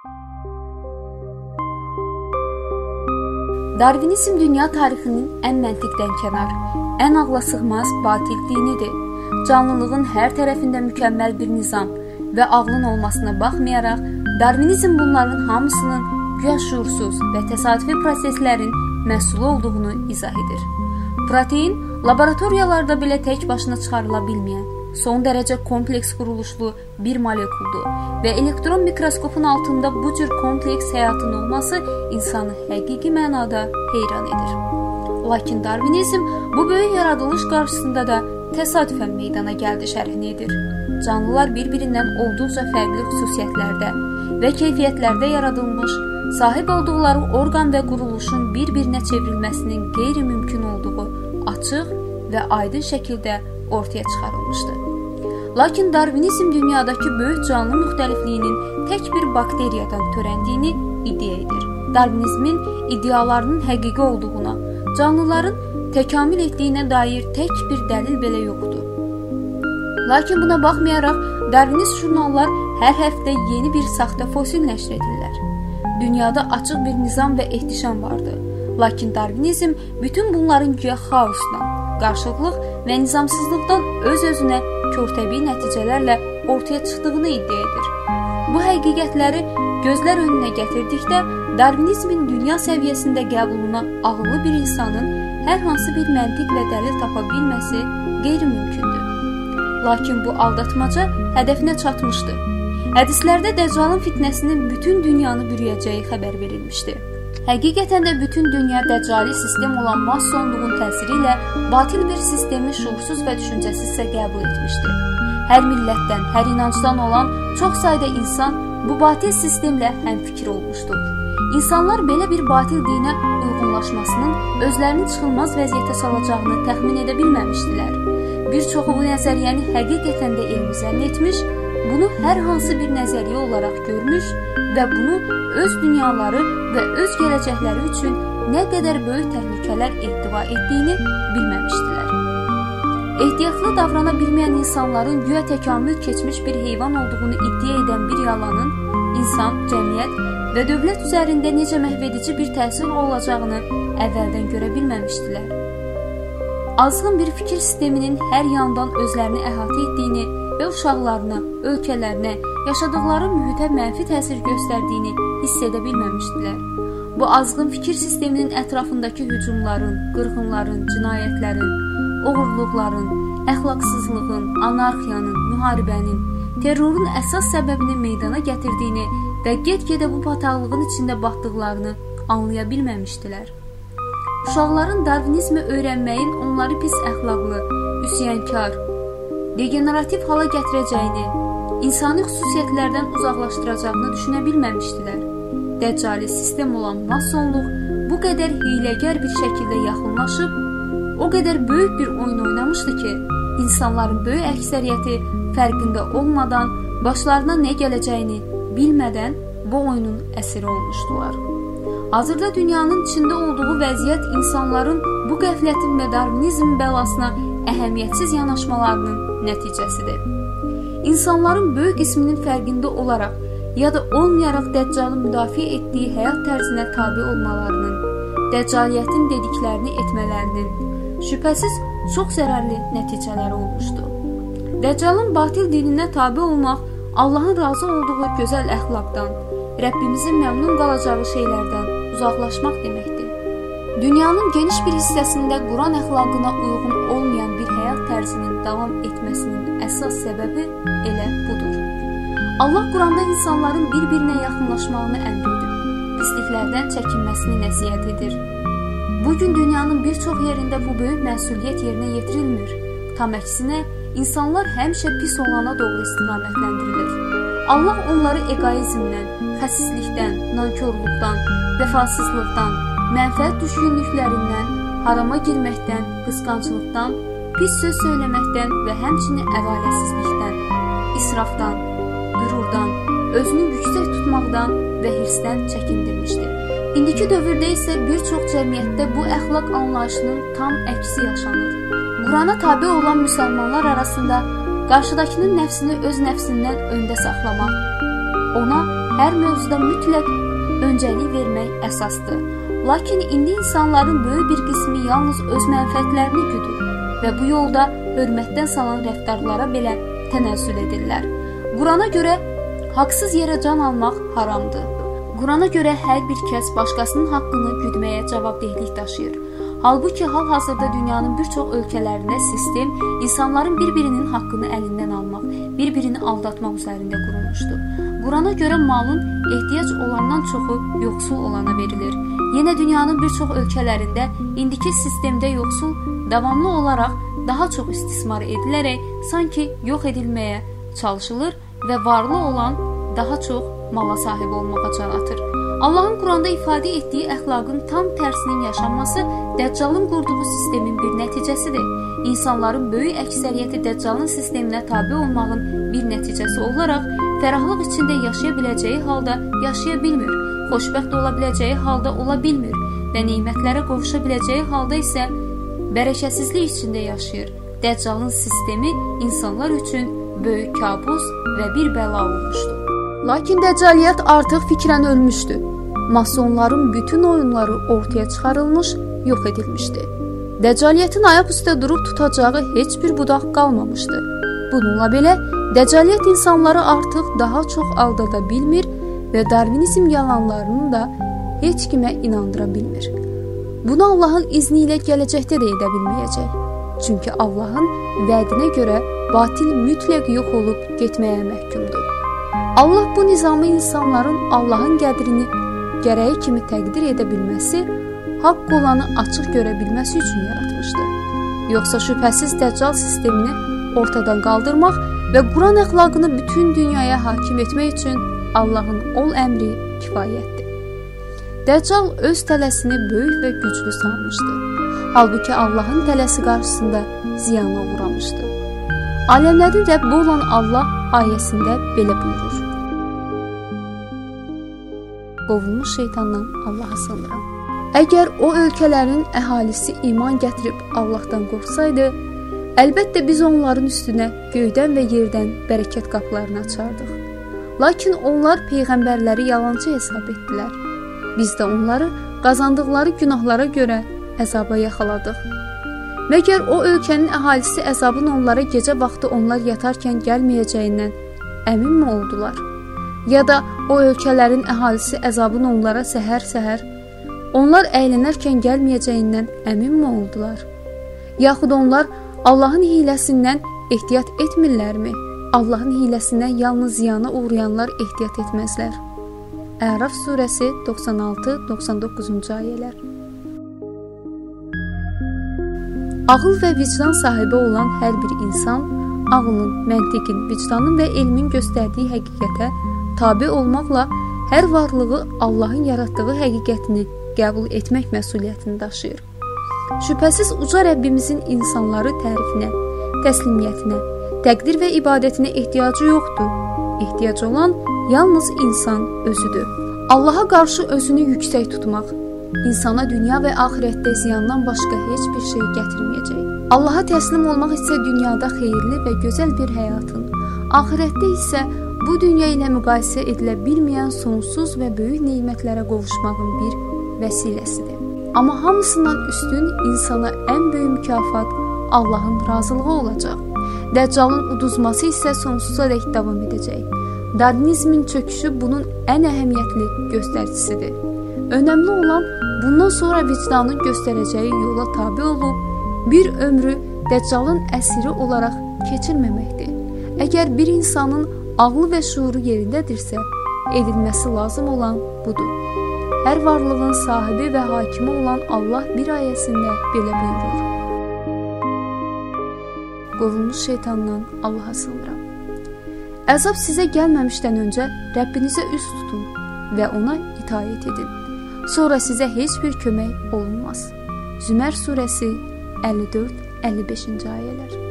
Darvinizm dünya tarixinin ən məntiqdən kənar, ən ağlasığmaz batil dinidir. Canlılığın hər tərəfində mükəmməl bir nizam və ağlın olmasına baxmayaraq, Darvinizm bunların hamısının güya şuursuz və təsadüfi proseslərin məhsulu olduğunu izah edir. Protein laboratoriyalarda belə tək başına çıxarıla bilməyən, son dərəcə kompleks quruluşlu bir molekuldur və elektron mikroskopun altında bu cür kompleks həyatın olması insanı həqiqi mənada heyran edir. Lakin Darvinizm bu böyük yaradılış qarşısında da təsadüfən meydana gəldi şərhini edir. Canlılar bir-birindən olduqca fərqli xüsusiyyətlərdə və keyfiyyətlərdə yaradılmış, sahib olduqları orqan və quruluşun bir-birinə çevrilməsinin qeyri-mümkün olduğu açıq və aydın şəkildə ortaya çıxarılmışdı. Lakin Darvinizm dünyadakı böyük canlı müxtəlifliyinin tək bir bakteriyadan törəndiyini iddia edir. Darvinizmin iddialarının həqiqi olduğuna, canlıların təkamül etdiyinə dair tək bir dəlil belə yoxdur. Lakin buna baxmayaraq, Darvinist jurnallar hər həftə yeni bir saxta fosil nəşr edirlər. Dünyada açıq bir nizam və ehtişam vardı. Lakin Darvinizm bütün bunların güya xaosdan, qarşıtlıq və nizamsızlıqdan öz-özünə körtəbii nəticələrlə ortaya çıxdığını iddia edir. Bu həqiqətləri gözlər önünə gətirdikdə, Darvinizmin dünya səviyyəsində qəbuluna ağıllı bir insanın hər hansı bir məntiq və dəlil tapa bilməsi qeyri-mümkündür. Lakin bu aldatmaca hədəfinə çatmışdı. Hədislərdə Dəccalın fitnəsinin bütün dünyanı bürüyəcəyi xəbər verilmişdi. Həqiqətən də bütün dünya Dəccali sistem olan masonluğun təsiri ilə batil bir sistemi şuursuz və düşüncəsizsə qəbul etmişdi. Hər millətdən, hər inancdan olan çox sayda insan bu batil sistemlə həmfikir olmuşdu. İnsanlar belə bir batil dinə uyğunlaşmasının özlərini çıxılmaz vəziyyətə salacağını təxmin edə bilməmişdilər. Bir çoxu bu nəzəriyyəni həqiqətən də elmi zənn etmiş, bunu hər hansı bir nəzəriyyə olaraq görmüş və bunu öz dünyaları və öz gələcəkləri üçün nə qədər böyük təhlükələr ehtiva etdiyini bilməmişdilər. Ehtiyatlı davrana bilməyən insanların güya təkamül keçmiş bir heyvan olduğunu iddia edən bir yalanın insan, cəmiyyət və dövlət üzərində necə məhvedici bir təsir olacağını əvvəldən görə bilməmişdilər. Azğın bir fikir sisteminin hər yandan özlərini əhatə etdiyini və uşaqlarına, ölkələrinə, yaşadıqları mühitə mənfi təsir göstərdiyini hiss edə bilməmişdilər. Bu azğın fikir sisteminin ətrafındakı hücumların, qırğınların, cinayətlərin, oğurluqların, əxlaqsızlığın, anarxiyanın, müharibənin, terrorun əsas səbəbini meydana gətirdiyini və get-gedə bu bataqlığın içində batdıqlarını anlaya bilməmişdilər. Uşaqların Darvinizmi öyrənməyin onları pis əxlaqlı, üsyankar, degenerativ hala gətirəcəyini, insani xüsusiyyətlərdən uzaqlaşdıracağını düşünə bilməmişdilər. Dəccali sistem olan masonluq bu qədər hiyləgər bir şəkildə yaxınlaşıb, o qədər böyük bir oyun oynamışdı ki, insanların böyük əksəriyyəti fərqində olmadan, başlarına nə gələcəyini bilmədən bu oyunun əsiri olmuşdular. Hazırda dünyanın içində olduğu vəziyyət insanların bu qəflətin və Darvinizm bəlasına əhəmiyyətsiz yanaşmalarının nəticəsidir. İnsanların böyük qisminin fərqində olaraq ya da olmayaraq Dəccalı müdafiə etdiyi həyat tərzinə tabi olmalarının, Dəccaliyyətin dediklərini etmələrinin şübhəsiz çox zərərli nəticələri olmuşdu. Dəccalın batil dininə tabi olmaq Allahın razı olduğu gözəl əxlaqdan, Rəbbimizin məmnun qalacağı şeylərdən uzaqlaşmaq deməkdir. Dünyanın geniş bir hissəsində Quran əxlaqına uyğun olmayan bir həyat tərzinin davam etməsinin əsas səbəbi elə budur. Allah Quranda insanların bir-birinə yaxınlaşmağını əmr edib, pisliklərdən çəkinməsini nəsihət edir. Bugün dünyanın bir çox yerində bu böyük məsuliyyət yerinə yetirilmir. Tam əksinə, insanlar həmişə pis olana doğru istiqamətlendirilir. Allah onları egoizmdən, xəsislikdən, nankörlükdən, vəfasızlıqdan, mənfəət düşkünlüklərindən, harama girməkdən, qısqanclıqdan, pis söz söyləməkdən və həmçinin ədaləsizlikdən, israfdan, qürurdan, özünü yüksək tutmaqdan və hirsdən çəkindirmişdir. İndiki dövrdə isə bir çox cəmiyyətdə bu əxlaq anlayışının tam əksi yaşanır. Qurana tabe olan müsəlmanlar arasında qarşıdakının nəfsini öz nəfsindən öndə saxlamaq, ona hər mövzuda mütləq öncəlik vermək əsasdır. Lakin indi insanların böyük bir qismi yalnız öz mənfəətlərini güdür və bu yolda hörmətdən salan rəftarlara belə tənəzzül edirlər. Qurana görə haqsız yerə can almaq haramdır. Qurana görə hər bir kəs başqasının haqqını güdməyə cavabdehlik daşıyır. Halbuki hal-hazırda dünyanın bir çox ölkələrində sistem insanların bir-birinin haqqını əlindən almaq, bir-birini aldatmaq üzərində qurulmuşdur. Qurana görə malın ehtiyac olandan çoxu yoxsul olana verilir. Yenə dünyanın bir çox ölkələrində indiki sistemdə yoxsul davamlı olaraq daha çox istismar edilərək sanki yox edilməyə çalışılır və varlı olan daha çox mala sahib olmağa can atır. Allahın Quranda ifadə etdiyi əxlaqın tam tərsinin yaşanması Dəccalın qurduğu sistemin bir nəticəsidir. İnsanların böyük əksəriyyəti Dəccalın sisteminə tabe olmağın bir nəticəsi olaraq fərahlıq içində yaşaya biləcəyi halda yaşaya bilmir, xoşbəxt ola biləcəyi halda ola bilmir və nemətlərə qovuşa biləcəyi halda isə bərəkətsizlik içində yaşayır. Dəccalın sistemi insanlar üçün böyük kabus və bir bəla olmuşdur. Lakin Dəccaliyyət artıq fikrən ölmüşdü. Masonların bütün oyunları ortaya çıxarılmış, yox edilmişdi. Dəccaliyyətin ayaq üstə durub tutacağı heç bir budaq qalmamışdı. Bununla belə, Dəccaliyyət insanları artıq daha çox aldada bilmir və Darvinizm yalanlarını da heç kimə inandıra bilmir. Bunu Allahın izni ilə gələcəkdə də edə bilməyəcək. Çünki Allahın vədinə görə batil mütləq yox olub getməyə məhkumdur. Allah bu nizamı insanların Allahın qədrini gərəyi kimi təqdir edə bilməsi, haqq olanı açıq görə bilməsi üçün yaratmışdır. Yoxsa şübhəsiz Dəccal sistemini ortadan qaldırmaq və Quran əxlaqını bütün dünyaya hakim etmək üçün Allahın ol əmri kifayətdir. Dəccal öz tələsini böyük və güclü sanmışdı. Halbuki Allahın tələsi qarşısında ziyana uğramışdı. Aləmlərin Rəbbi olan Allah ayəsində belə buyurur: Qovulmuş şeytandan Allaha sığınıram. Əgər o ölkələrin əhalisi iman gətirib Allahdan qorxsaydı, əlbəttə biz onların üstünə göydən və yerdən bərəkət qapılarını açardıq. Lakin onlar peyğəmbərləri yalançı hesab etdilər. Biz də onları qazandıqları günahlara görə əzaba yaxaladıq. Məgər o ölkənin əhalisi əzabın onlara gecə vaxtı onlar yatarkən gəlməyəcəyindən əminmi oldular? Ya da o ölkələrin əhalisi əzabın onlara səhər-səhər onlar əylənərkən gəlməyəcəyindən əminmi oldular? Yaxud onlar Allahın hiləsindən ehtiyat etmirlərmi? Allahın hiləsindən yalnız ziyana uğrayanlar ehtiyat etməzlər. Əraf surəsi 96-99-cu ayələr. Ağıl və vicdan sahibi olan hər bir insan ağlın, məntiqin, vicdanın və elmin göstərdiyi həqiqətə tabe olmaqla hər varlığı Allahın yaratdığı həqiqətini qəbul etmək məsuliyyətini daşıyır. Şübhəsiz uca Rəbbimizin insanları tərifinə, təslimiyyətinə, təqdir və ibadətinə ehtiyacı yoxdur. Ehtiyac olan yalnız insan özüdür. Allaha qarşı özünü yüksək tutmaq, insana dünya və axirətdə ziyandan başqa heç bir şey gətirməyəcək. Allaha təslim olmaq isə dünyada xeyirli və gözəl bir həyatın, axirətdə isə bu dünya ilə müqayisə edilə bilməyən sonsuz və böyük nemətlərə qovuşmağın bir vəsiləsidir. Amma hamısından üstün insana ən böyük mükafat Allahın razılığı olacaq. Dəccalın uduzması isə sonsuza dək davam edəcək. Darvinizmin çöküşü bunun ən əhəmiyyətli göstəricisidir. Önəmli olan bundan sonra vicdanın göstərəcəyi yola tabe olub, bir ömrü Dəccalın əsiri olaraq keçirməməkdir. Əgər bir insanın ağlı və şuuru yerindədirsə, edilməsi lazım olan budur. Hər varlığın sahibi və hakimi olan Allah bir ayəsində belə buyurur: Qovulmuş şeytandan Allaha sığınıram. Əzab sizə gəlməmişdən öncə Rəbbinizə üz tutun və ona itaət edin. Sonra sizə heç bir kömək olunmaz. Zümər surəsi 54-55-ci ayələr.